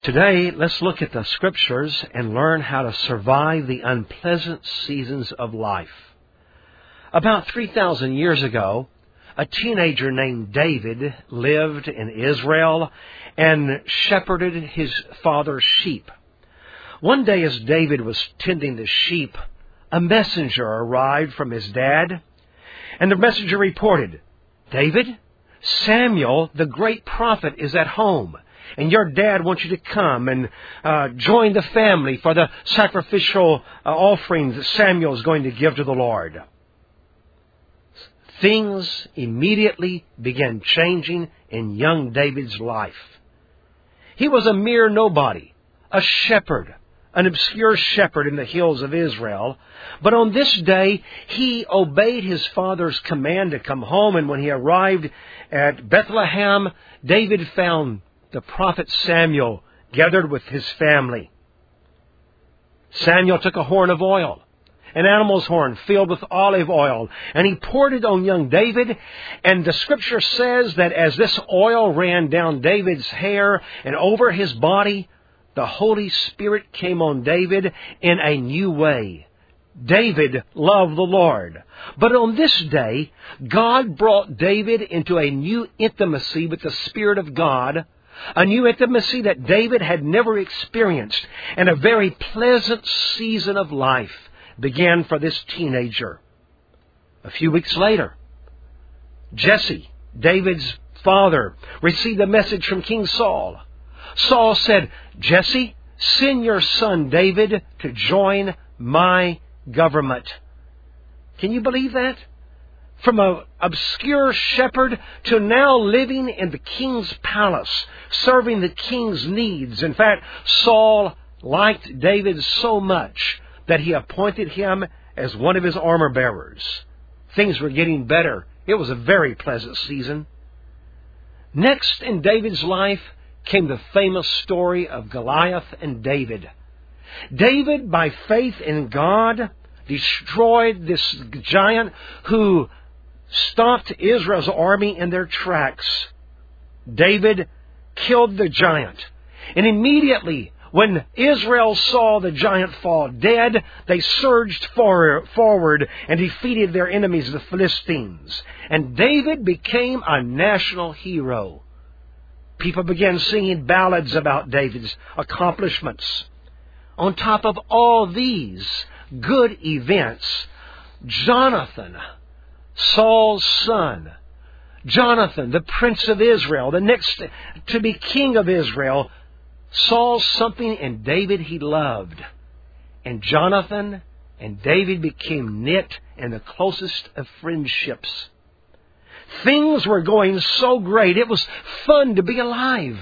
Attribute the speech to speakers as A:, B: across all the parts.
A: Today, let's look at the Scriptures and learn how to survive the unpleasant seasons of life. About 3,000 years ago, a teenager named David lived in Israel and shepherded his father's sheep. One day as David was tending the sheep, a messenger arrived from his dad, and the messenger reported, "David, Samuel, the great prophet, is at home. And your dad wants you to come and join the family for the sacrificial offerings that Samuel is going to give to the Lord." Things immediately began changing in young David's life. He was a mere nobody, a shepherd, an obscure shepherd in the hills of Israel. But on this day, he obeyed his father's command to come home. And when he arrived at Bethlehem, David found the prophet Samuel gathered with his family. Samuel took a horn of oil, an animal's horn filled with olive oil, and he poured it on young David. And the Scripture says that as this oil ran down David's hair and over his body, the Holy Spirit came on David in a new way. David loved the Lord. But on this day, God brought David into a new intimacy with the Spirit of God, a new intimacy that David had never experienced, and a very pleasant season of life began for this teenager. A few weeks later, Jesse, David's father, received a message from King Saul. Saul said, "Jesse, send your son David to join my government." Can you believe that? From an obscure shepherd to now living in the king's palace, serving the king's needs. In fact, Saul liked David so much that he appointed him as one of his armor bearers. Things were getting better. It was a very pleasant season. Next in David's life came the famous story of Goliath and David. David, by faith in God, destroyed this giant who stopped Israel's army in their tracks. David killed the giant. And immediately, when Israel saw the giant fall dead, they surged forward and defeated their enemies, the Philistines. And David became a national hero. People began singing ballads about David's accomplishments. On top of all these good events, Jonathan, Saul's son, Jonathan, the prince of Israel, the next to be king of Israel, saw something in David he loved. And Jonathan and David became knit in the closest of friendships. Things were going so great, it was fun to be alive.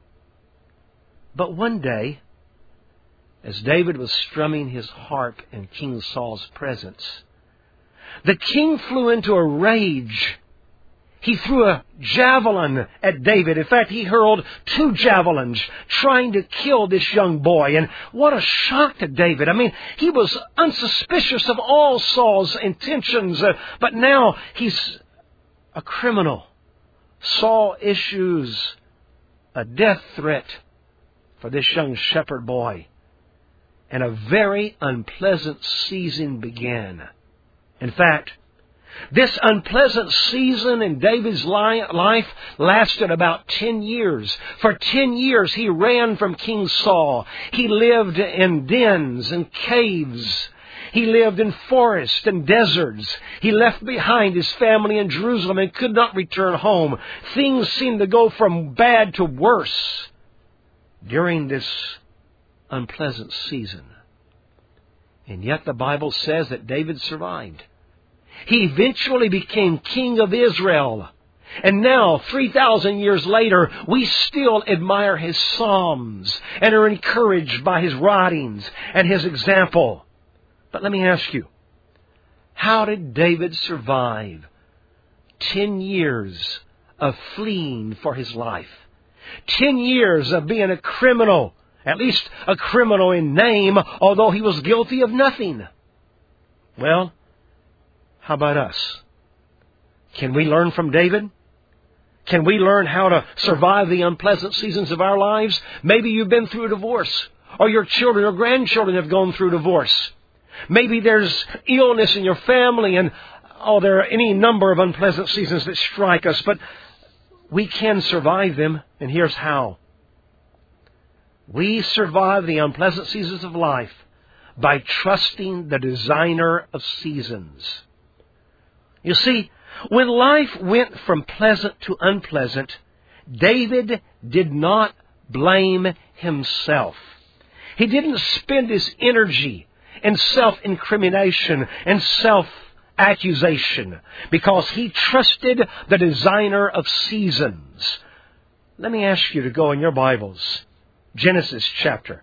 A: But one day, as David was strumming his harp in King Saul's presence, the king flew into a rage. He threw a javelin at David. In fact, he hurled 2 javelins trying to kill this young boy. And what a shock to David. I mean, he was unsuspicious of all Saul's intentions, but now he's a criminal. Saul issues a death threat for this young shepherd boy. And a very unpleasant season began. In fact, this unpleasant season in David's life lasted about 10 years. For 10 years he ran from King Saul. He lived in dens and caves. He lived in forests and deserts. He left behind his family in Jerusalem and could not return home. Things seemed to go from bad to worse during this unpleasant season. And yet the Bible says that David survived. He eventually became king of Israel. And now, 3,000 years later, we still admire his psalms and are encouraged by his writings and his example. But let me ask you, how did David survive 10 years of fleeing for his life? 10 years of being a criminal, at least a criminal in name, although he was guilty of nothing. Well, how about us? Can we learn from David? Can we learn how to survive the unpleasant seasons of our lives? Maybe you've been through a divorce, or your children or grandchildren have gone through divorce. Maybe there's illness in your family, and there are any number of unpleasant seasons that strike us, but we can survive them, and here's how. We survive the unpleasant seasons of life by trusting the designer of seasons. You see, when life went from pleasant to unpleasant, David did not blame himself. He didn't spend his energy in self-incrimination and self-accusation because he trusted the designer of seasons. Let me ask you to go in your Bibles, Genesis chapter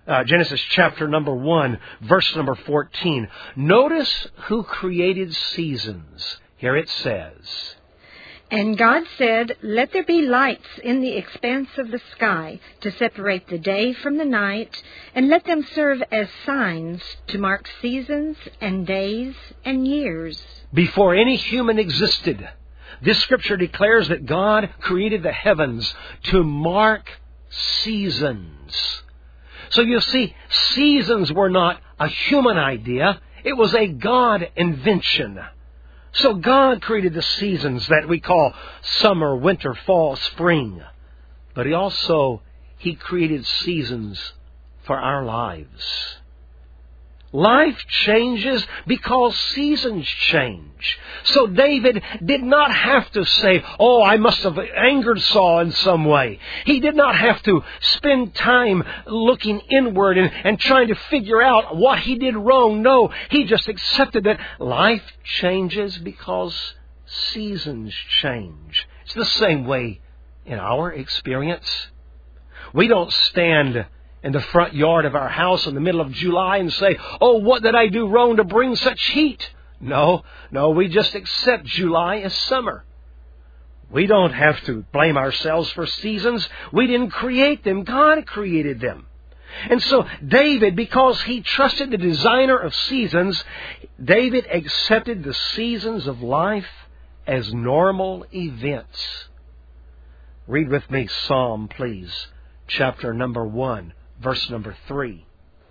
A: number 1, verse number 14. Notice who created seasons. Here it says,
B: "And God said, Let there be lights in the expanse of the sky to separate the day from the night, and let them serve as signs to mark seasons and days and years."
A: Before any human existed, this scripture declares that God created the heavens to mark seasons. So you see, seasons were not a human idea. It was a God invention. So God created the seasons that we call summer, winter, fall, spring. But He created seasons for our lives. Life changes because seasons change. So David did not have to say, I must have angered Saul in some way. He did not have to spend time looking inward and trying to figure out what he did wrong. No, he just accepted that life changes because seasons change. It's the same way in our experience. We don't stand in the front yard of our house in the middle of July and say, what did I do wrong to bring such heat? No, we just accept July as summer. We don't have to blame ourselves for seasons. We didn't create them. God created them. And so David, because he trusted the designer of seasons, David accepted the seasons of life as normal events. Read with me Psalm, please, chapter number 1. Verse number 3.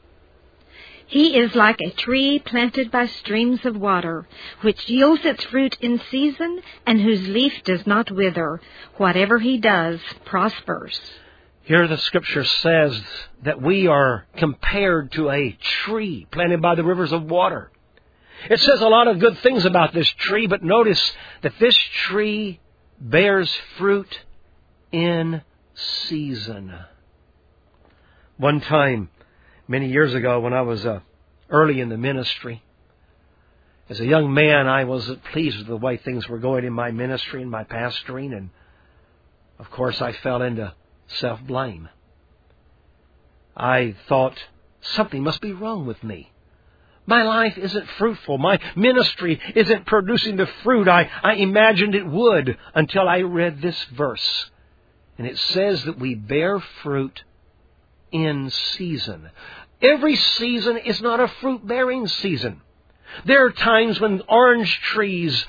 B: "He is like a tree planted by streams of water, which yields its fruit in season, and whose leaf does not wither. Whatever he does prospers."
A: Here the Scripture says that we are compared to a tree planted by the rivers of water. It says a lot of good things about this tree, but notice that this tree bears fruit in season. One time, many years ago, when I was early in the ministry, as a young man, I wasn't pleased with the way things were going in my ministry and my pastoring, and of course I fell into self-blame. I thought, something must be wrong with me. My life isn't fruitful. My ministry isn't producing the fruit I imagined it would until I read this verse. And it says that we bear fruit in season. Every season is not a fruit-bearing season. There are times when orange trees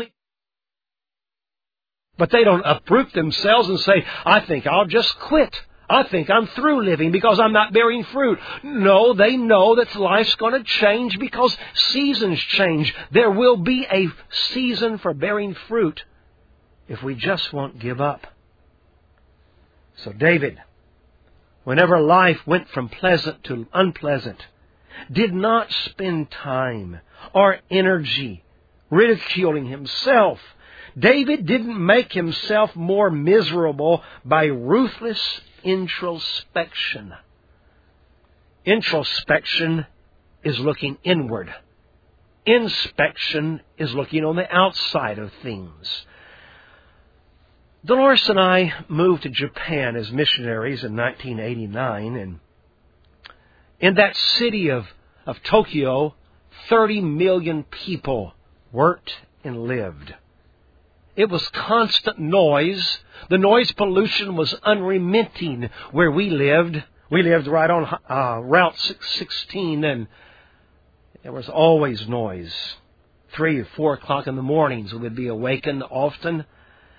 A: but they don't uproot themselves and say, I think I'll just quit. I think I'm through living because I'm not bearing fruit. No, they know that life's going to change because seasons change. There will be a season for bearing fruit if we just won't give up. So David, whenever life went from pleasant to unpleasant, did not spend time or energy ridiculing himself. David didn't make himself more miserable by ruthless introspection. Introspection is looking inward. Inspection is looking on the outside of things. Dolores and I moved to Japan as missionaries in 1989, and in that city of Tokyo, 30 million people worked and lived. It was constant noise. The noise pollution was unremitting where we lived. We lived right on Route 16, and there was always noise. 3 or 4 o'clock in the mornings, we would be awakened often.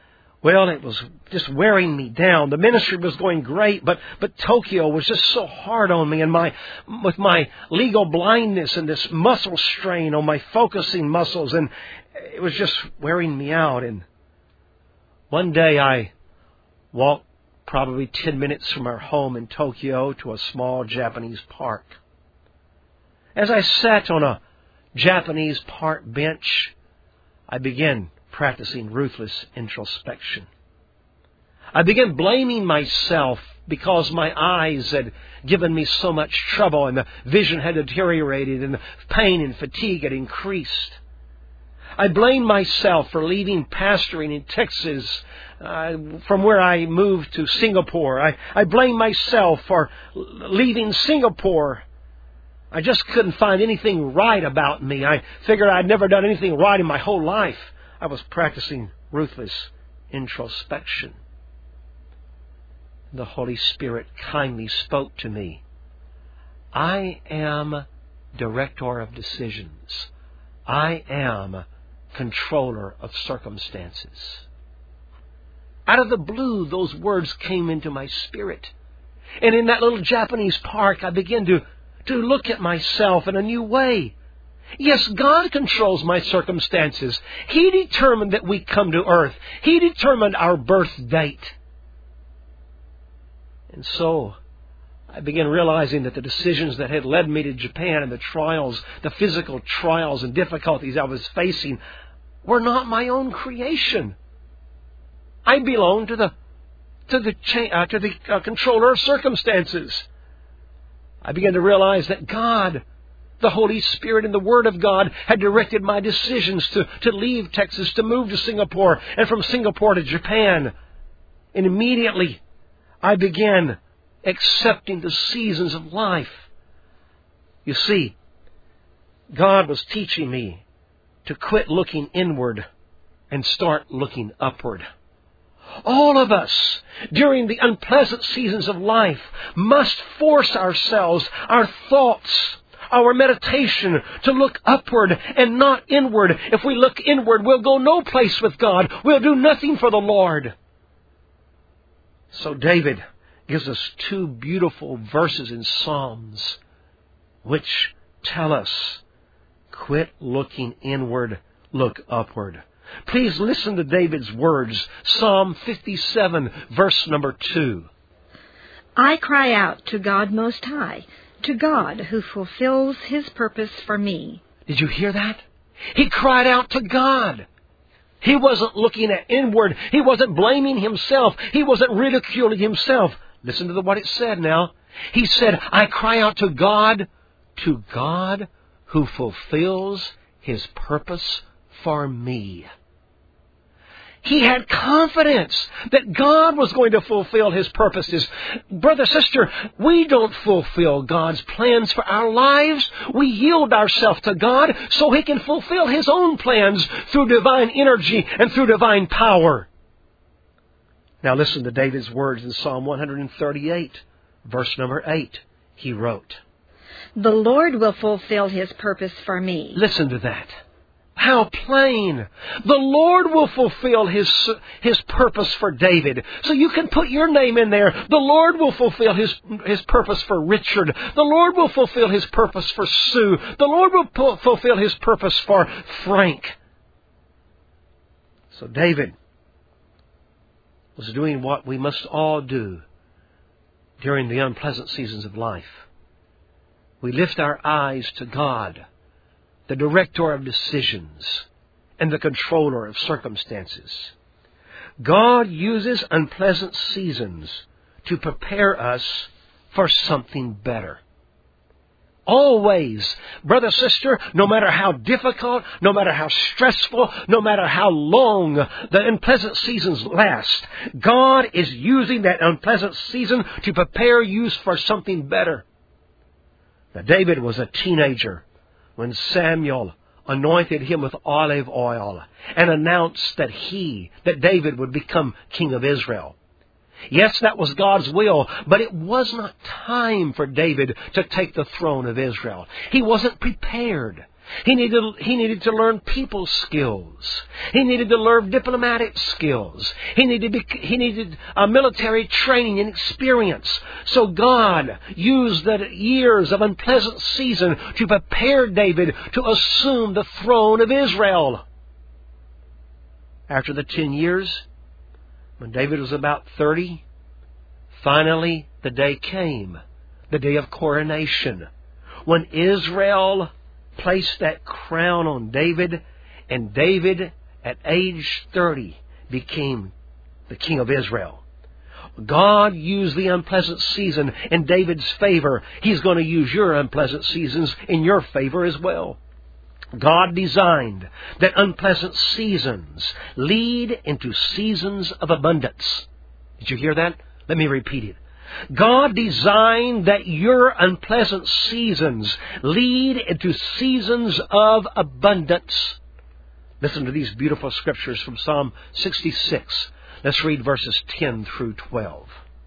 A: Well, it was just wearing me down. The ministry was going great, but Tokyo was just so hard on me, and with my legal blindness and this muscle strain on my focusing muscles, and it was just wearing me out. And one day I walked probably 10 minutes from our home in Tokyo to a small Japanese park. As I sat on a Japanese park bench, I began practicing ruthless introspection. I began blaming myself because my eyes had given me so much trouble and the vision had deteriorated and the pain and fatigue had increased. I blamed myself for leaving pastoring in Texas from where I moved to Singapore. I blamed myself for leaving Singapore. I just couldn't find anything right about me. I figured I'd never done anything right in my whole life. I was practicing ruthless introspection. The Holy Spirit kindly spoke to me. I am director of decisions. I am controller of circumstances. Out of the blue, those words came into my spirit. And in that little Japanese park, I began to look at myself in a new way. Yes, God controls my circumstances. He determined that we come to earth. He determined our birth date. And so I began realizing that the decisions that had led me to Japan and the trials, the physical trials and difficulties I was facing, were not my own creation. I belonged to the controller of circumstances. I began to realize that God, the Holy Spirit and the Word of God had directed my decisions to leave Texas, to move to Singapore, and from Singapore to Japan. And immediately I began accepting the seasons of life. You see, God was teaching me to quit looking inward and start looking upward. All of us, during the unpleasant seasons of life, must force ourselves, our thoughts, our meditation, to look upward and not inward. If we look inward, we'll go no place with God. We'll do nothing for the Lord. So David gives us two beautiful verses in Psalms which tell us, quit looking inward, look upward. Please listen to David's words. Psalm 57, verse number 2.
B: I cry out to God Most High, to God who fulfills His purpose for me.
A: Did you hear that? He cried out to God. He wasn't looking at inward. He wasn't blaming himself. He wasn't ridiculing himself. Listen to what it said now. He said, I cry out to God who fulfills His purpose for me. He had confidence that God was going to fulfill His purposes. Brother, sister, we don't fulfill God's plans for our lives. We yield ourselves to God so He can fulfill His own plans through divine energy and through divine power. Now listen to David's words in Psalm 138, verse number 8. He wrote,
B: The Lord will fulfill His purpose for me.
A: Listen to that. How plain. The Lord will fulfill His purpose for David. So you can put your name in there. The Lord will fulfill His purpose for Richard. The Lord will fulfill His purpose for Sue. The Lord will fulfill His purpose for Frank. So David was doing what we must all do during the unpleasant seasons of life. We lift our eyes to God, the director of decisions and the controller of circumstances. God uses unpleasant seasons to prepare us for something better. Always, brother, sister, no matter how difficult, no matter how stressful, no matter how long the unpleasant seasons last, God is using that unpleasant season to prepare you for something better. Now, David was a teenager when Samuel anointed him with olive oil and announced that David would become king of Israel. Yes, that was God's will, but it was not time for David to take the throne of Israel. He wasn't prepared. He needed to learn people skills. He needed to learn diplomatic skills. He needed military training and experience. So God used the years of unpleasant season to prepare David to assume the throne of Israel. After the 10 years, when David was about 30, finally the day came, the day of coronation, when Israel placed that crown on David, and David, at age 30, became the king of Israel. God used the unpleasant season in David's favor. He's going to use your unpleasant seasons in your favor as well. God designed that unpleasant seasons lead into seasons of abundance. Did you hear that? Let me repeat it. God designed that your unpleasant seasons lead into seasons of abundance. Listen to these beautiful scriptures from Psalm 66. Let's read verses 10 through 12.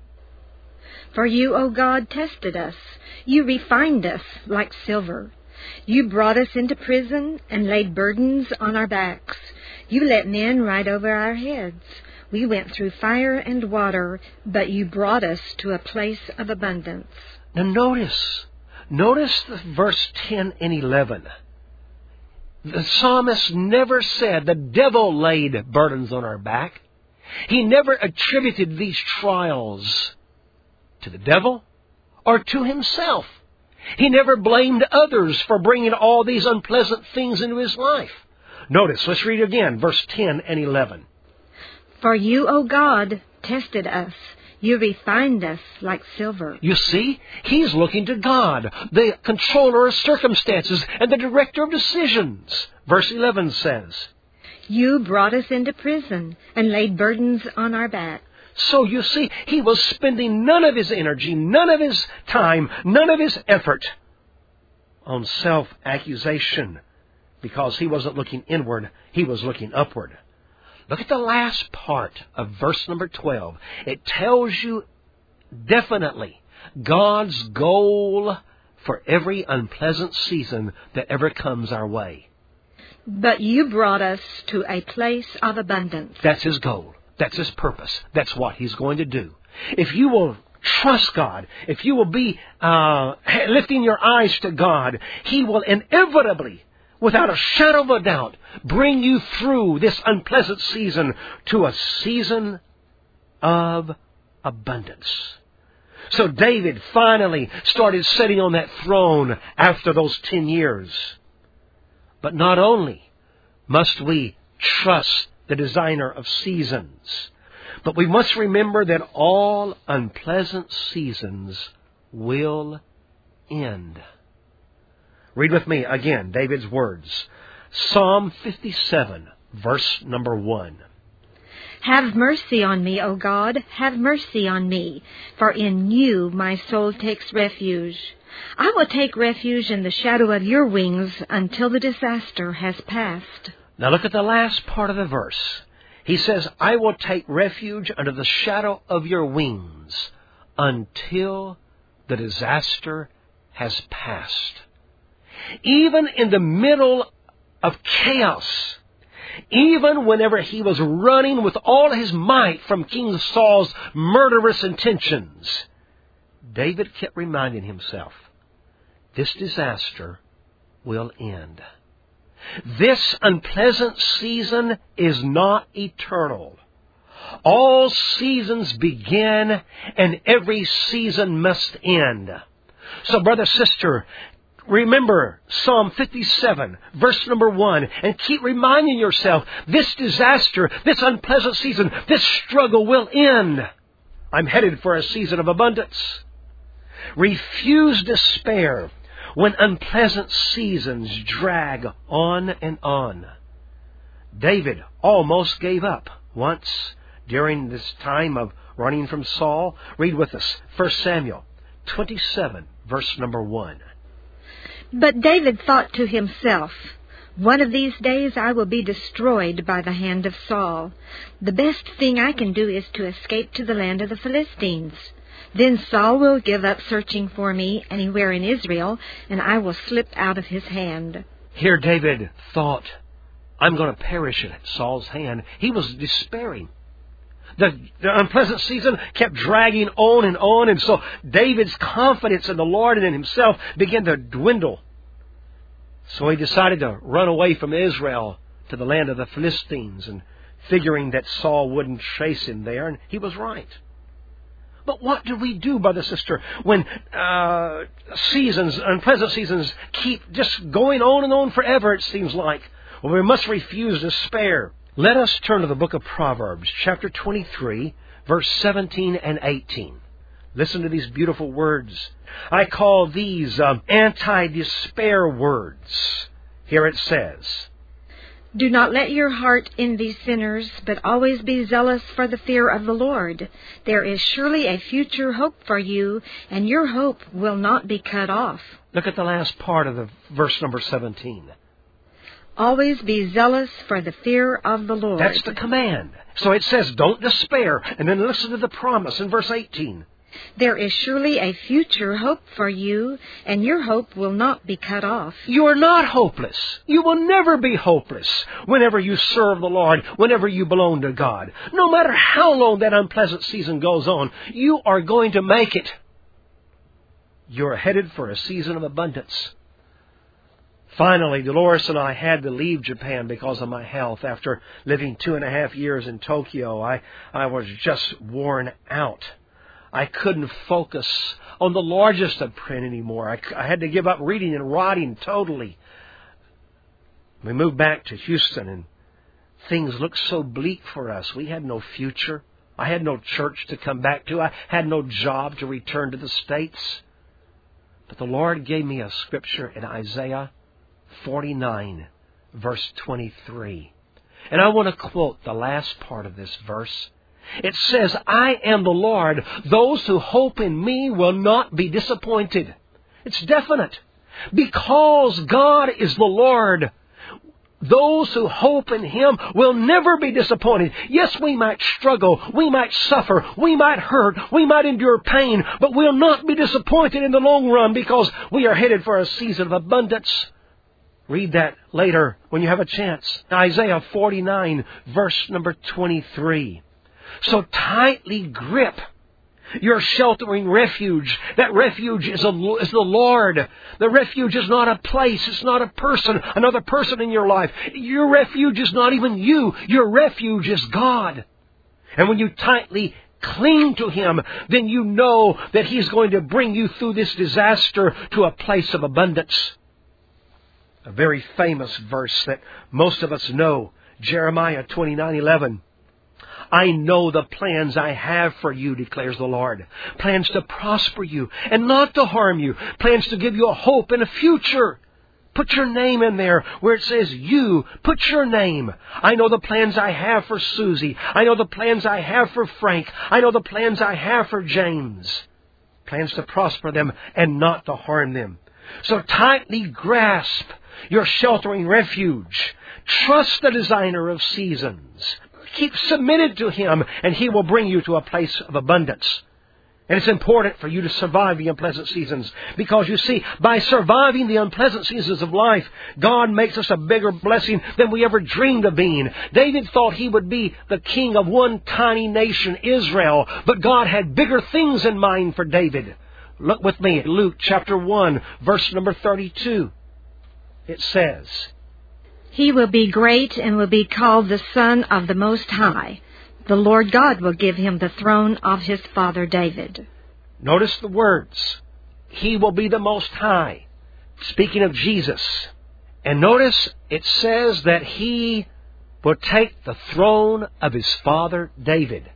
B: For you, O God, tested us. You refined us like silver. You brought us into prison and laid burdens on our backs. You let men ride over our heads. We went through fire and water, but you brought us to a place of abundance.
A: Now notice verse 10 and 11. The psalmist never said the devil laid burdens on our back. He never attributed these trials to the devil or to himself. He never blamed others for bringing all these unpleasant things into his life. Notice, let's read again, verse 10 and 11.
B: For you, O God, tested us. You refined us like silver.
A: You see, he's looking to God, the controller of circumstances and the director of decisions. Verse 11 says,
B: You brought us into prison and laid burdens on our back.
A: So you see, he was spending none of his energy, none of his time, none of his effort on self-accusation, because he wasn't looking inward, he was looking upward. Look at the last part of verse number 12. It tells you definitely God's goal for every unpleasant season that ever comes our way.
B: But you brought us to a place of abundance.
A: That's his goal. That's his purpose. That's what he's going to do. If you will trust God, if you will be lifting your eyes to God, he will inevitably, without a shadow of a doubt, bring you through this unpleasant season to a season of abundance. So David finally started sitting on that throne after those 10 years. But not only must we trust the designer of seasons, but we must remember that all unpleasant seasons will end. Read with me again David's words. Psalm 57, verse number 1.
B: Have mercy on me, O God, have mercy on me, for in you my soul takes refuge. I will take refuge in the shadow of your wings until the disaster has passed.
A: Now look at the last part of the verse. He says, I will take refuge under the shadow of your wings until the disaster has passed. Even in the middle of chaos, even whenever he was running with all his might from King Saul's murderous intentions, David kept reminding himself, this disaster will end. This unpleasant season is not eternal. All seasons begin and every season must end. So, brother, sister, remember Psalm 57, verse number 1, and keep reminding yourself, this disaster, this unpleasant season, this struggle will end. I'm headed for a season of abundance. Refuse despair when unpleasant seasons drag on and on. David almost gave up once during this time of running from Saul. Read with us 1 Samuel 27, verse number 1.
B: But David thought to himself, one of these days I will be destroyed by the hand of Saul. The best thing I can do is to escape to the land of the Philistines. Then Saul will give up searching for me anywhere in Israel, and I will slip out of his hand.
A: Here David thought, I'm going to perish at Saul's hand. He was despairing. The unpleasant season kept dragging on, and so David's confidence in the Lord and in himself began to dwindle. So he decided to run away from Israel to the land of the Philistines, and figuring that Saul wouldn't chase him there, and he was right. But what do we do, brother, sister, when unpleasant seasons keep just going on and on forever, it seems like? Well, we must refuse despair. Let us turn to the book of Proverbs, chapter 23, verse 17 and 18. Listen to these beautiful words. I call these anti-despair words. Here it says,
B: Do not let your heart envy sinners, but always be zealous for the fear of the Lord. There is surely a future hope for you, and your hope will not be cut off.
A: Look at the last part of the verse number 17.
B: Always be zealous for the fear of the Lord.
A: That's the command. So it says, don't despair. And then listen to the promise in verse 18.
B: There is surely a future hope for you, and your hope will not be cut off.
A: You are not hopeless. You will never be hopeless whenever you serve the Lord, whenever you belong to God. No matter how long that unpleasant season goes on, you are going to make it. You're headed for a season of abundance. Finally, Dolores and I had to leave Japan because of my health. After living 2.5 years in Tokyo, I was just worn out. I couldn't focus on the largest of print anymore. I had to give up reading and writing totally. We moved back to Houston, and things looked so bleak for us. We had no future. I had no church to come back to. I had no job to return to the States. But the Lord gave me a scripture in Isaiah 49, verse 23. And I want to quote the last part of this verse. It says, I am the Lord. Those who hope in me will not be disappointed. It's definite. Because God is the Lord, those who hope in Him will never be disappointed. Yes, we might struggle, we might suffer, we might hurt, we might endure pain, but we'll not be disappointed in the long run because we are headed for a season of abundance. Read that later when you have a chance. Isaiah 49, verse number 23. So tightly grip your sheltering refuge. That refuge is the Lord. The refuge is not a place. It's not a person, another person in your life. Your refuge is not even you. Your refuge is God. And when you tightly cling to Him, then you know that He's going to bring you through this disaster to a place of abundance. A very famous verse that most of us know, Jeremiah 29:11. I know the plans I have for you, declares the Lord. Plans to prosper you and not to harm you. Plans to give you a hope and a future. Put your name in there where it says you. Put your name. I know the plans I have for Susie. I know the plans I have for Frank. I know the plans I have for James. Plans to prosper them and not to harm them. So tightly grasp your sheltering refuge. Trust the designer of seasons. Keep submitted to Him, and He will bring you to a place of abundance. And it's important for you to survive the unpleasant seasons. Because you see, by surviving the unpleasant seasons of life, God makes us a bigger blessing than we ever dreamed of being. David thought he would be the king of one tiny nation, Israel. But God had bigger things in mind for David. Look with me at Luke chapter 1, verse number 32. It says,
B: He will be great and will be called the Son of the Most High. The Lord God will give him the throne of his father David.
A: Notice the words. He will be the Most High. Speaking of Jesus. And notice it says that He will take the throne of His father David.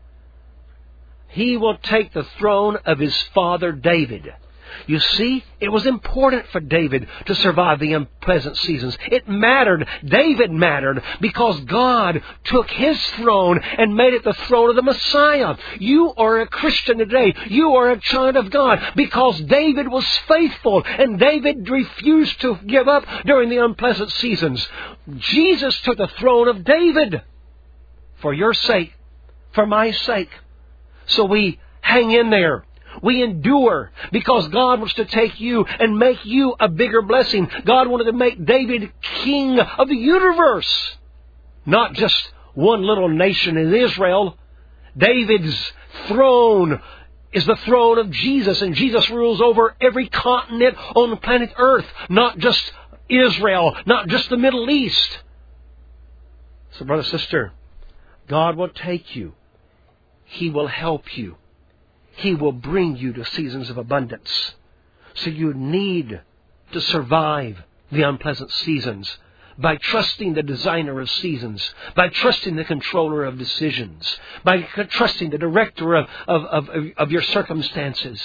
A: He will take the throne of his father David. You see, it was important for David to survive the unpleasant seasons. It mattered. David mattered because God took His throne and made it the throne of the Messiah. You are a Christian today. You are a child of God because David was faithful and David refused to give up during the unpleasant seasons. Jesus took the throne of David for your sake, for my sake. So we hang in there. We endure because God wants to take you and make you a bigger blessing. God wanted to make David king of the universe, not just one little nation in Israel. David's throne is the throne of Jesus, and Jesus rules over every continent on the planet Earth, not just Israel, not just the Middle East. So, brother, sister, God will take you. He will help you. He will bring you to seasons of abundance. So you need to survive the unpleasant seasons by trusting the designer of seasons, by trusting the controller of decisions, by trusting the director of your circumstances.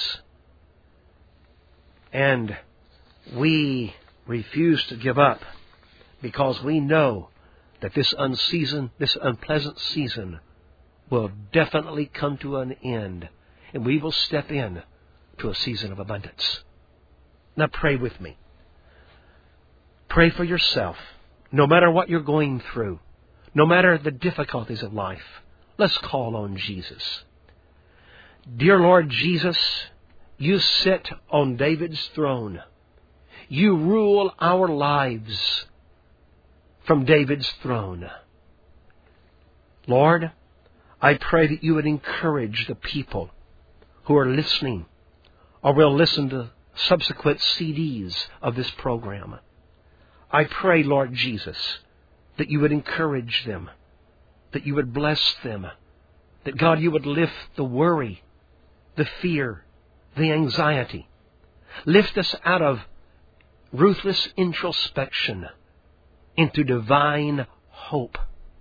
A: And we refuse to give up because we know that this unpleasant season will definitely come to an end, and we will step in to a season of abundance. Now pray with me. Pray for yourself. No matter what you're going through, no matter the difficulties of life, let's call on Jesus. Dear Lord Jesus, you sit on David's throne. You rule our lives from David's throne. Lord, I pray that you would encourage the people who are listening or will listen to subsequent CDs of this program. I pray, Lord Jesus, that you would encourage them, that you would bless them, that, God, you would lift the worry, the fear, the anxiety. Lift us out of ruthless introspection into divine hope.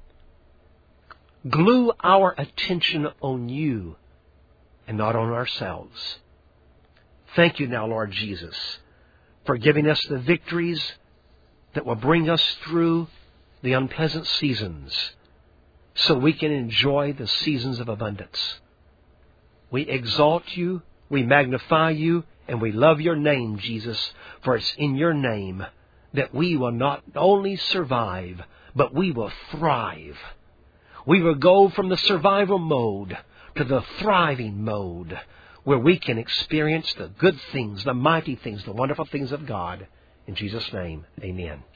A: Glue our attention on you and not on ourselves. Thank you now, Lord Jesus, for giving us the victories that will bring us through the unpleasant seasons so we can enjoy the seasons of abundance. We exalt you, we magnify you, and we love your name, Jesus, for it's in your name that we will not only survive, but we will thrive. We will go from the survival mode to the thriving mode, where we can experience the good things, the mighty things, the wonderful things of God. In Jesus' name, amen.